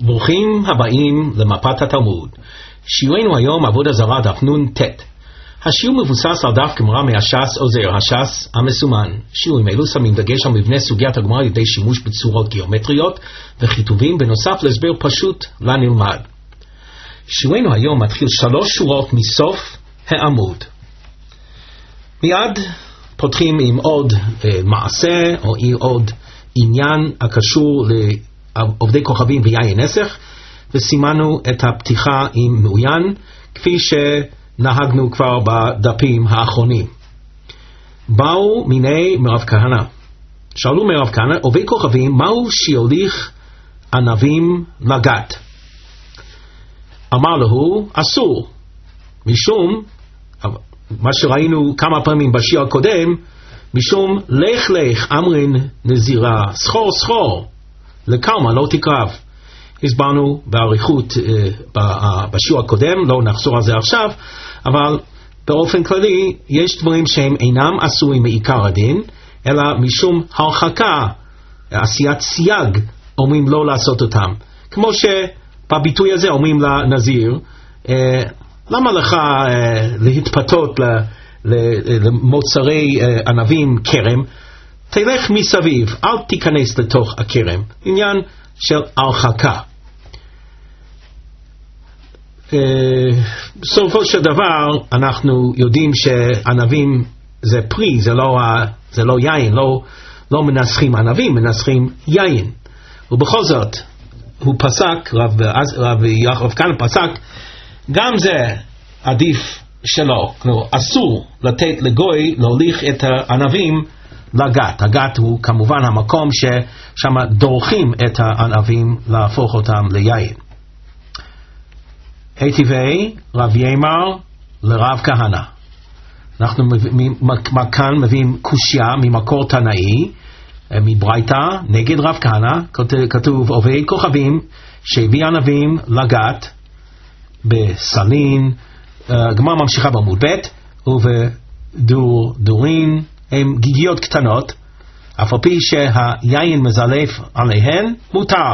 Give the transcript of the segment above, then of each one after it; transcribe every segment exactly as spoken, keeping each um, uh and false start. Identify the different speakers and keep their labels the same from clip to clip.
Speaker 1: ברוכים הבאים למפת התלמוד. שיעורנו היום עבודה זרה דף נון ת'. השיעור מבוסס על דף גמרא מהש"ס עוזר, הש"ס המסומן. שיעורים אלו שמים דגש על מבנה סוגיית הגמרא על ידי שימוש בצורות גיאומטריות וכיתובים בנוסף להסבר פשוט לנלמד. שיעורנו היום מתחיל שלוש שורות מסוף העמוד. מיד פותחים עם עוד אה, מעשה או עוד עניין הקשור לעובדי כוכבים ויין נסך, וסימנו את הפתיחה עם מעוין כפי שנהגנו כבר בדפים האחרונים. באו מיני מרב כהנא, שאלו מרב כהנא, עובדי כוכבים, מהו שיוליך ענבים לגת? אמר לו, אסור, משום מה שראינו כמה פעמים בשיעור הקודם, משום לך לך אמרין נזירה, סחור סחור, לקלמה לא תקרב. הסברנו בעריכות uh, בשיעור הקודם, לא נחזור על זה עכשיו, אבל באופן כללי יש דברים שהם אינם אסורים מעיקר הדין, אלא משום הרחקה, עשיית סייג, אומרים לא לעשות אותם. כמו שבביטוי הזה אומרים לנזיר, uh, למה לך uh, להתפתות ל... למוצרי uh, ענבים כרם, תלך מסביב, אל תיכנס לתוך הכרם. עניין של הרחקה. Uh, בסופו של דבר אנחנו יודעים שענבים זה פרי, זה לא, זה לא יין, לא, לא מנסחים ענבים, מנסחים יין. ובכל זאת הוא פסק, רב, רב יעקב כהנא פסק, גם זה עדיף שלא, כלומר, אסור לתת לגוי להוליך את הענבים לגת. הגת הוא כמובן המקום ששם דורכים את הענבים להפוך אותם ליין. היטיבי רב ימר לרב כהנא. אנחנו כאן מביאים קושיה ממקור תנאי, מברייתא נגד רב כהנא, כתוב עובדי כוכבים שהביא ענבים לגת בסלין, הגמרא ממשיכה בעמוד ב', ובדור דורין הם גיגיות קטנות, אף על פי שהיין מזלף עליהן מותר.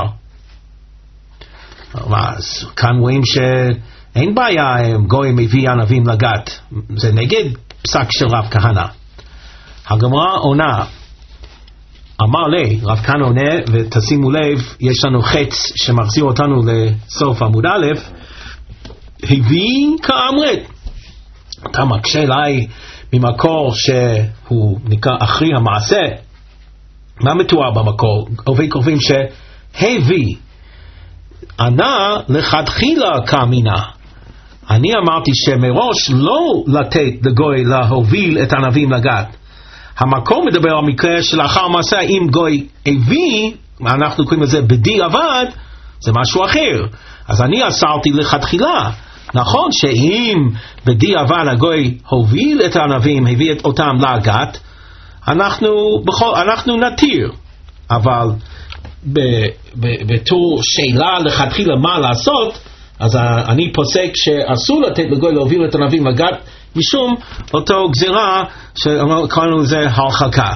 Speaker 1: אז כאן רואים שאין בעיה גוי מביא ענבים לגת, זה נגד פסק של רב כהנא. הגמרא עונה, אמר לי, רב כהנא עונה, ותשימו לב, יש לנו חץ שמחזיר אותנו לסוף עמוד א', הביא כאמרת. אתה מקשה אליי ממקור שהוא נקרא אחרי המעשה. מה מתואר במקור? עובדי כוכבים שהביא ענה לכתחילה כאמינה. אני אמרתי שמראש לא לתת לגוי להוביל את הענבים לגת. המקור מדבר על מקרה שלאחר מעשה, אם גוי הביא, אנחנו קוראים לזה בדיעבד, זה משהו אחר. אז אני אסרתי לכתחילה. נכון שאם בדיעבד הגוי הוביל את הענבים, הביא אותם לגת, אנחנו, בכל, אנחנו נתיר. אבל ב, ב, בתור שאלה לכתחילה מה לעשות, אז אני פוסק שאסור לתת לגוי להוביל את הענבים לגת, משום אותו גזירה שקראנו לזה הרחקה.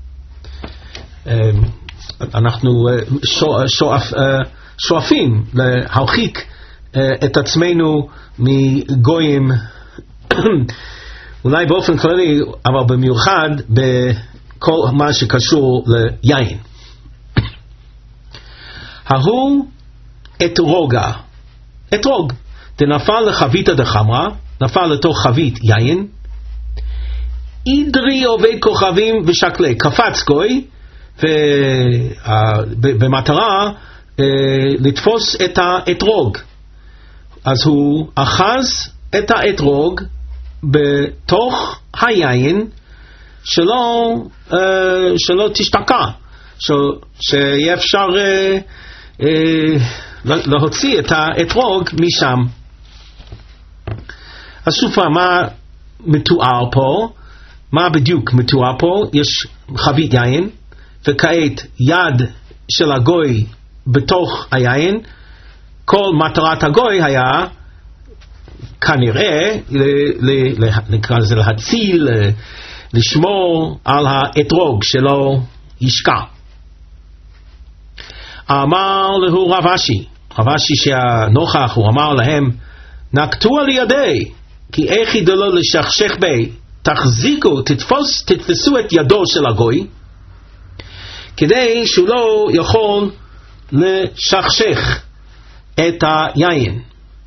Speaker 1: אנחנו שואפ, שואפים להרחיק את עצמנו מגויים, אולי באופן כללי, אבל במיוחד בכל מה שקשור ליין. ההוא אתרוגה, אתרוג, דנפל לחביתא דחמרא, נפל לתוך חבית יין, אידרי עובד כוכבים ושקלה, קפץ גוי, ובמטרה לתפוס את האתרוג. אז הוא אחז את האתרוג בתוך היין שלא, uh, שלא תשתקע, ש, שיהיה אפשר uh, uh, להוציא את האתרוג משם. אז שוב פעם, מה מתואר פה? מה בדיוק מתואר פה? יש חבית יין, וכעת יד של הגוי בתוך היין. כל מטרת הגוי היה כנראה ל, ל, נקרא לזה להציל, לשמור על האתרוג שלא ישקע. אמר לו רב אשי, רש"י שהנוכח הוא אמר להם, נקטו על ידי, כי איך ידלו לשכשך בי, תחזיקו, תתפוס, תתפסו את ידו של הגוי, כדי שהוא לא יכול לשכשך את היין.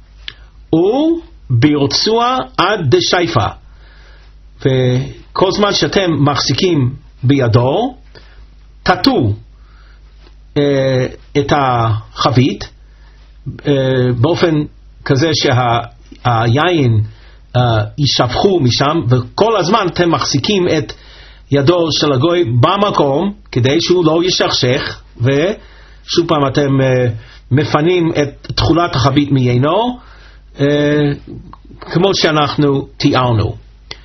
Speaker 1: וברצוע עד דשייפה, וכל זמן שאתם מחזיקים בידו, תטו אה, את החבית אה, באופן כזה שהיין אה, יישפכו משם, וכל הזמן אתם מחזיקים את ידו של הגוי במקום כדי שהוא לא ישכשך, ושוב פעם אתם אה, מפנים את תכולת החבית מיינו, אה, כמו שאנחנו תיארנו.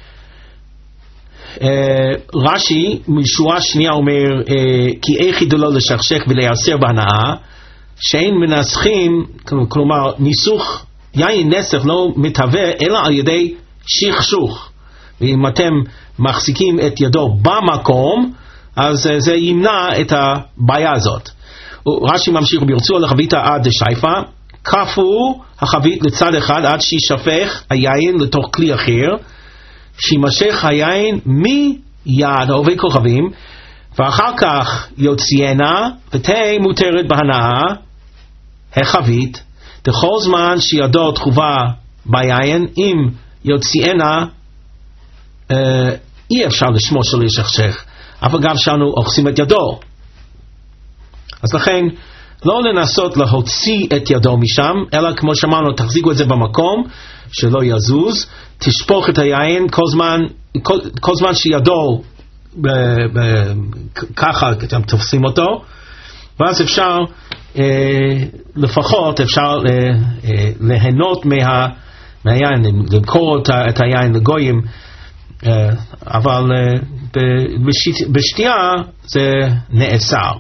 Speaker 1: Uh, רש"י משורה שנייה אומר uh, כי איך ידלו לשכשך ולייסר בהנאה, שאין מנסחים, כלומר ניסוך יין נסך לא מתהווה אלא על ידי שכשוך, ואם אתם מחזיקים את ידו במקום אז uh, זה ימנע את הבעיה הזאת. רש"י ממשיך, ברצוע לחבית עד דשייפה, כפו החבית לצד אחד עד שישפך היין לתוך כלי אחר, שימשך היין מיד עובי כוכבים, ואחר כך יוציאנה ותהי מותרת בהנאה החבית, בכל זמן שידו תחובה ביין, אם יוציאנה אה, אי אפשר לשמור שלא ישכשך, אבל גם שאנו אוחזים את ידו, אז לכן לא לנסות להוציא את ידו משם, אלא כמו שאמרנו, תחזיקו את זה במקום שלא יזוז, תשפוך את היין כל זמן, כל, כל זמן שידו ב, ב, ככה אתם תופסים אותו, ואז אפשר אה, לפחות אפשר אה, אה, ליהנות מה, מהיין, למכור את, את היין לגויים, אה, אבל אה, בשתי, בשתייה זה נאסר.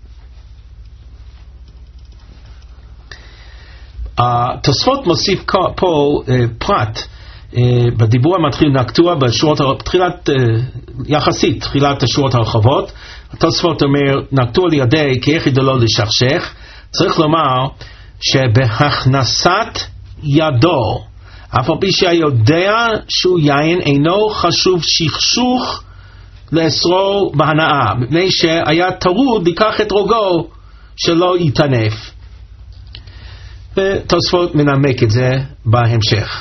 Speaker 1: התוספות מוסיף פה פרט בדיבור המתחיל נקטוע בשורות תחילת יחסית תחילת השורות הרחבות. התוספות אומר נקטוע לידי כי איך ידלו לשכשך, צריך לומר שבהכנסת ידו אף על פי שיודע שהוא יין אינו חשוב שכשוך לאסרו בהנאה, מפני שהיה טרוד לקח את רוגו שלא יתנף, ותוספות מנמק את זה בהמשך.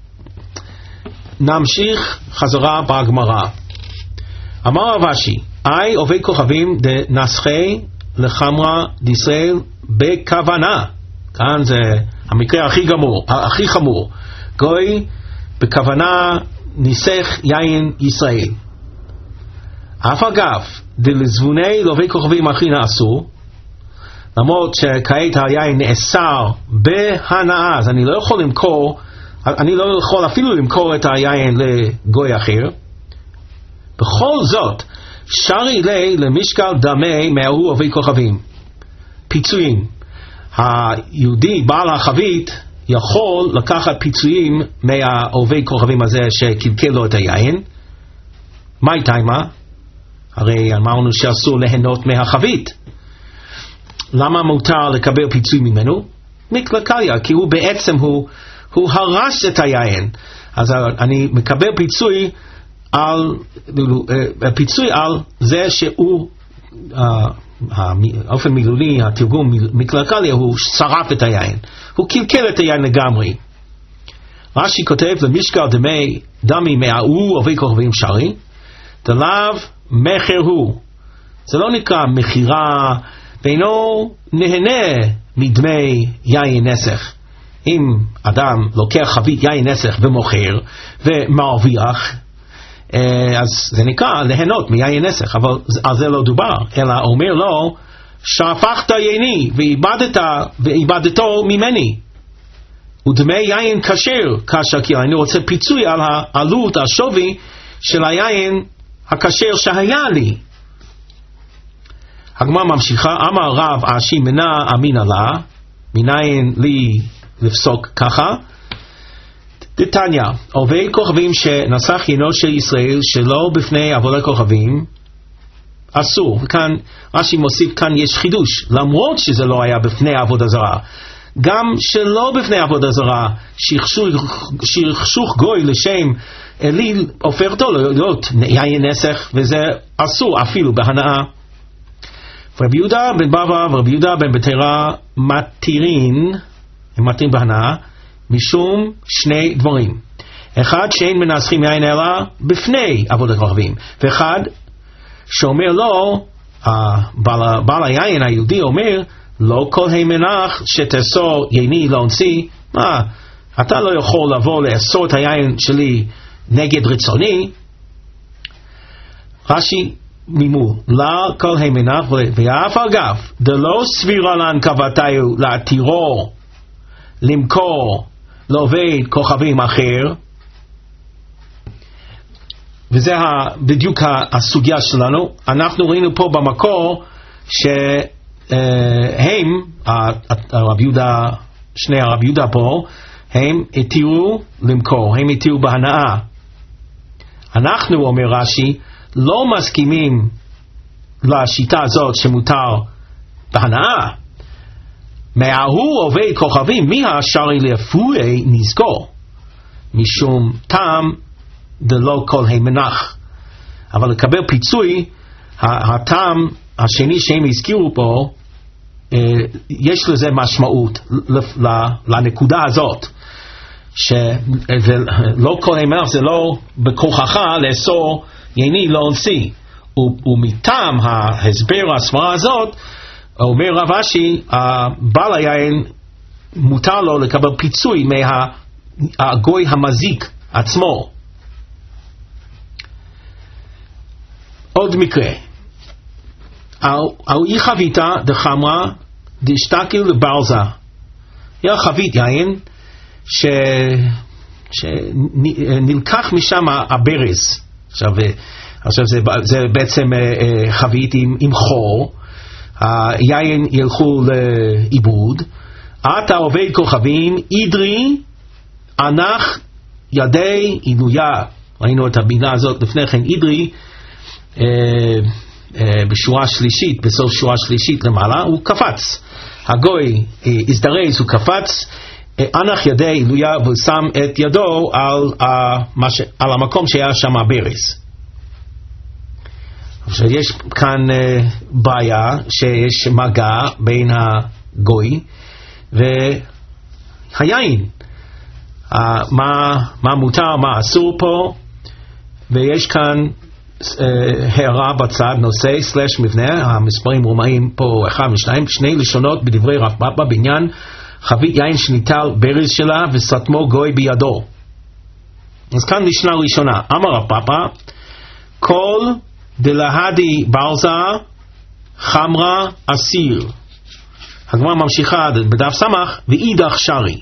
Speaker 1: נמשיך חזרה בגמרא. אמר רש"י, אי עובי כוכבים דנסחי לחמרה דישראל בכוונה. כאן זה המקרה הכי גמור, הכי חמור. גוי בכוונה ניסח יין ישראל. אף אגב, דלזבוני לעובי כוכבים הכי נעשו, למרות שכעת היין נאסר בהנאה, אז אני לא יכול למכור, אני לא יכול אפילו למכור את היין לגוי אחר. בכל זאת, שרי לי למשקל דמי מההוא עובי כוכבים. פיצויים. היהודי בעל החבית יכול לקחת פיצויים מהעובי כוכבים הזה שקלקל לו את היין. מה איתמה? הרי אמרנו שאסור ליהנות מהחבית. למה מותר לקבל פיצוי ממנו? מקלקליה, כי הוא בעצם הוא, הוא הרס את היין. אז אני מקבל פיצוי על, פיצוי על זה שהוא, האופן מילולי, התרגום מקלקליה, הוא שרף את היין. הוא קלקל את היין לגמרי. רש"י כותב למשקל דמי דמי מההוא עובי כוכבים שרי, דלאו מחר הוא. זה לא נקרא מחירה, ואינו נהנה מדמי יין נסך. אם אדם לוקח חבית יין נסך ומוכר ומרוויח, אז זה נקרא ליהנות מיין נסך, אבל על זה לא דובר, אלא אומר לו, שפכת יני ואיבדת, ואיבדתו ממני, ודמי יין כשר כשר, כי אני רוצה פיצוי על העלות, השווי של היין הכשר שהיה לי. הגמרא ממשיכה, אמר רב אשי מנה אמינא לה, מניין לי לפסוק ככה, דתניא, עובי כוכבים שנסח ינו של ישראל שלא בפני עבודת כוכבים, אסור. וכאן רש"י מוסיף, כאן יש חידוש, למרות שזה לא היה בפני עבודה זרה, גם שלא בפני עבודה זרה, שכשוך גוי לשם אליל הופך אותו להיות יין נסך, וזה אסור אפילו בהנאה. רבי יהודה בן בבא ורבי יהודה בן בתרא מתירין, הם מתירים בהנאה, משום שני דברים. אחד, שאין מנסחים יין אלא בפני עבודת כוכבים, ואחד שאומר לו, בעל, בעל היין היהודי אומר, לא כל המנח שתאסור יני לא אונסי. מה, אתה לא יכול לבוא לאסור את היין שלי נגד רצוני. רש"י מימול, לא כל המנח, ואף אגב, דלא סבירה לן כוותיו להתירו למכור לעובד כוכבים אחר, וזה בדיוק הסוגיה שלנו. אנחנו ראינו פה במקור שהם, הרב יהודה, שני הרב יהודה פה, הם התירו למכור, הם התירו בהנאה. אנחנו, אומר רש"י, לא מסכימים לשיטה הזאת שמותר בהנאה. מההוא עובד כוכבים, מי השארי לפוי נזכור, משום טעם דלא כל המנח. אבל לקבל פיצוי, הטעם השני שהם הזכירו פה, יש לזה משמעות לנקודה הזאת, שלא כל המנח זה לא בכוחך לאסור יני לא אונסי. ומטעם ההסבר הסברה הזאת, אומר רב אשי, בעל היין מותר לו לקבל פיצוי מהגוי המזיק עצמו. עוד מקרה, על אי חביתה דחמרה דשתקיל לברזה. היה חבית יין ש... שנלקח משם הברז. עכשיו, עכשיו זה, זה בעצם חבית עם, עם חור, היין ילכו לאיבוד. אתה עובד כוכבים, אידרי ענך ידי עינויה. ראינו את הבינה הזאת לפני כן, אידרי אה, אה, בשורה שלישית, בסוף שורה שלישית למעלה, הוא קפץ. הגוי אה, הזדרז, הוא קפץ, אה, ענך ידי עינויה, ושם את ידו על, אה, מש, על המקום שהיה שם הברז. עכשיו יש כאן אה, בעיה שיש מגע בין הגוי והיין. אה, מה, מה מותר, מה אסור פה, ויש כאן אה, הערה בצד, נושא סלש מבנה, המספרים רומאים פה אחד ושניים, שני לשונות בדברי רב פאפא בעניין חבית יין שניטל ברז שלה וסתמו גוי בידו. אז כאן משנה ראשונה, אמר רב פאפא, כל דלהדי ברזה חמרה אסיר. הגמרא ממשיכה בדף סמך, ואידך שרי.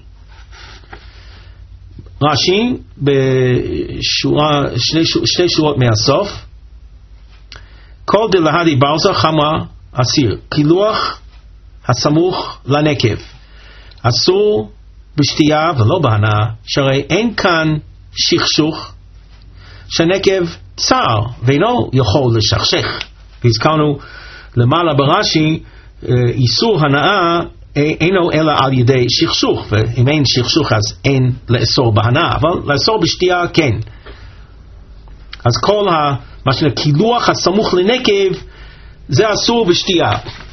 Speaker 1: רש"י בשורה שני, שתי שורות מהסוף, כל דלהדי ברזה חמרה אסיר, קילוח הסמוך לנקב אסור בשתייה ולא בהנאה, שהרי אין כאן שכשוך, שהנקב צר ואינו יכול לשכשך. והזכרנו למעלה ברש"י, איסור הנאה אינו אלא על ידי שכשוך, ואם אין שכשוך אז אין לאסור בהנאה, אבל לאסור בשתייה כן. אז כל ה, מה שנקרא קילוח הסמוך לנקב זה אסור בשתייה.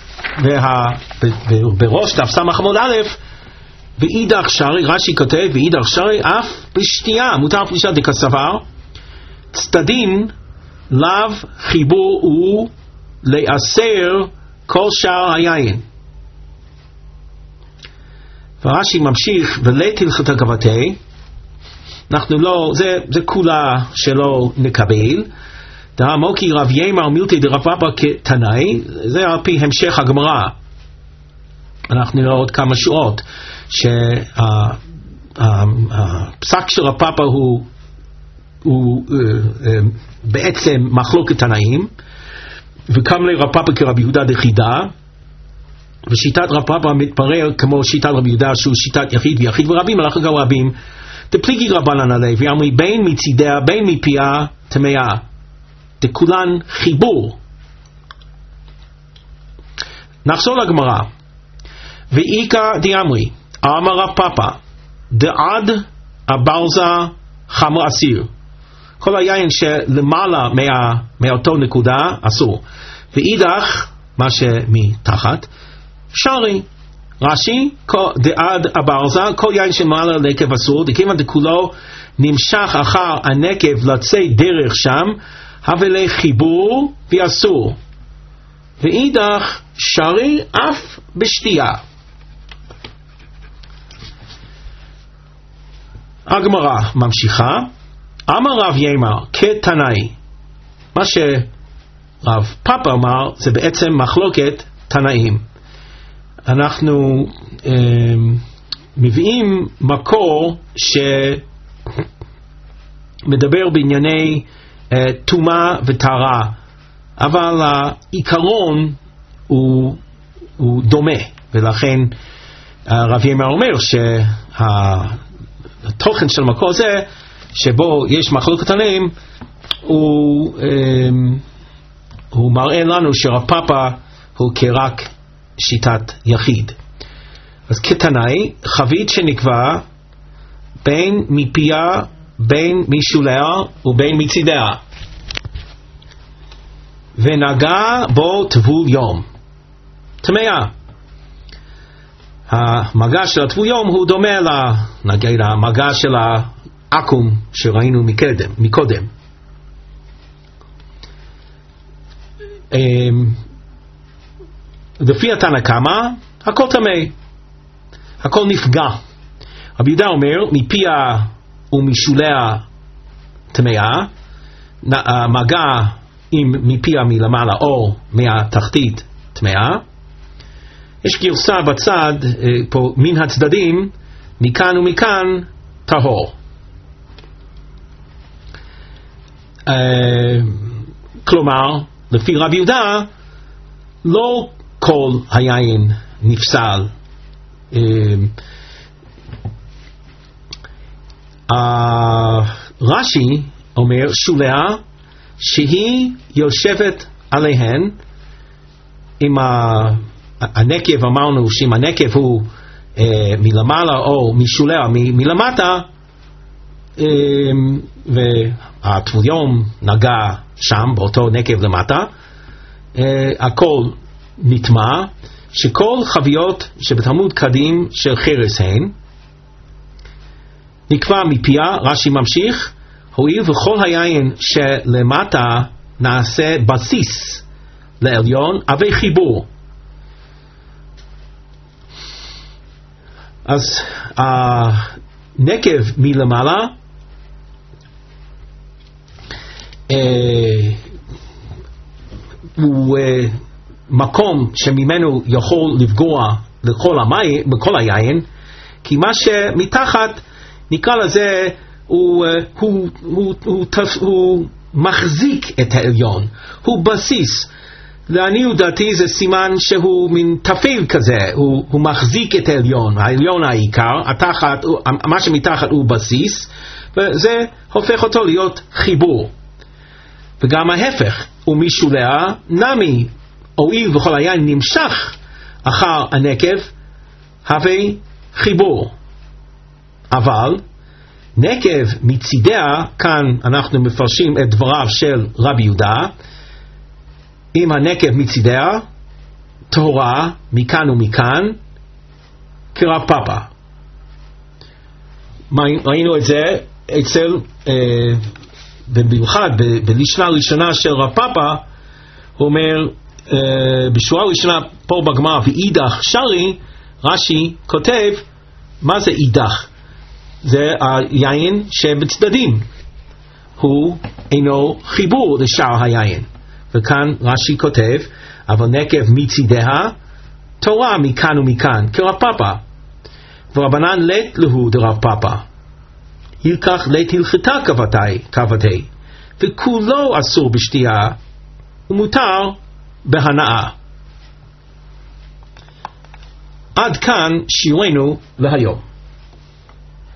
Speaker 1: ובראש דף סמך עמוד א', ואידך שרי, רש"י כותב, ואידך שרי אף בשתייה מותר פלישה דקסבר, צדדין לאו חיבור הוא לאסר כל שאר היין. ורש"י ממשיך, ולתלכת הגבתי, אנחנו לא, זה, זה כולה שלא נקבל. דהמוקי רב ימר מילתי דרב פאפא כתנאי, זה על פי המשך הגמרא. אנחנו נראה עוד כמה שעות שהפסק של רב פאפא הוא הוא uh, uh, בעצם מחלוקת תנאים, וקם לרב פאפא כרב יהודה דחידה, ושיטת רב פאפא מתברר כמו שיטת רב יהודה שהוא שיטת יחיד ויחיד ורבים הלכה גם רבים דפליגי רבנן עלי ואמרי בין מצידיה בין מפיה טמאה דכולן חיבור. נחזור לגמרא, ואיכא דאמרי אמר רב פאפא, דעד הברזה חמר אסיר. כל היין שלמעלה מה, מאותו נקודה אסור. ואידך, מה שמתחת, שרי. רש"י, דעד הברזה, כל יין שמעלה לנקב אסור, דכיוון דכולו נמשך אחר הנקב לצי דרך שם, הווה לחיבור ואסור. ואידך, שרי אף בשתייה. הגמרא ממשיכה, אמר רב ימר כתנאי. מה שרב פאפא אמר זה בעצם מחלוקת תנאים. אנחנו אה, מביאים מקור שמדבר בענייני אה, טומאה וטהרה, אבל העיקרון הוא, הוא דומה, ולכן רב ימר אומר שהתוכן של המקור הזה שבו יש מחלוקת תנאים הוא, אה, הוא מראה לנו שרב פאפא הוא כרק שיטת יחיד. אז כתנאי, חבית שנקבע בין מפיה, בין משוליה ובין מצידיה, ונגע בו טבול יום, טמאה. המגע של הטבול יום הוא דומה למגע של העקום שראינו מקודם, מקודם. לפי התנא קמא, הכל טמא, הכל נפגע. רבי יהודה אומר, מפיה ומשוליה טמאה, מגע עם מפיה מלמעלה או מהתחתית טמאה. יש גרסה בצד, פה מן הצדדים, מכאן ומכאן טהור. כלומר, לפי רבי יהודה, לא כל היין נפסל. רש"י אומר שוליה שהיא יושבת עליהן. אם הנקב, אמרנו שאם הנקב הוא מלמעלה או משוליה מלמטה, והטבול יום נגע שם באותו נקב למטה, הכל נטמע, שכל חביות שבתלמוד קדים של חרס הן. נקבע מפיה, רש"י ממשיך, הואיל וכל היין שלמטה נעשה בסיס לעליון, הווה חיבור. אז הנקב מלמעלה אה, הוא אה, מקום שממנו יכול לפגוע לכל, המי, לכל היין, כי מה שמתחת נקרא לזה הוא, הוא, הוא, הוא, הוא, הוא מחזיק את העליון, הוא בסיס. לעניות דעתי זה סימן שהוא מין תפל כזה, הוא, הוא מחזיק את העליון, העליון העיקר, התחת, מה שמתחת הוא בסיס, וזה הופך אותו להיות חיבור. וגם ההפך, ומשוליה נמי, הואיל וכל היין נמשך אחר הנקב, הווה חיבור. אבל נקב מצידיה, כאן אנחנו מפרשים את דבריו של רבי יהודה, אם הנקב מצידיה טהורה מכאן ומכאן כרב פאפא. ראינו את זה אצל אה, במיוחד בלשנה הראשונה של רב פאפא, הוא אומר אה, בשורה הראשונה פה בגמרא, ואידך שרי, רש"י כותב מה זה אידך? זה היין שבצדדים, הוא אינו חיבור לשאר היין. וכאן רש"י כותב, אבל נקב מצידיה תורה מכאן ומכאן כרב פאפא. ורבנן לית להו דרב פאפא, ילקח לית הלכתה כבתי, וכולו אסור בשתייה ומותר בהנאה. עד כאן שיעורנו להיום.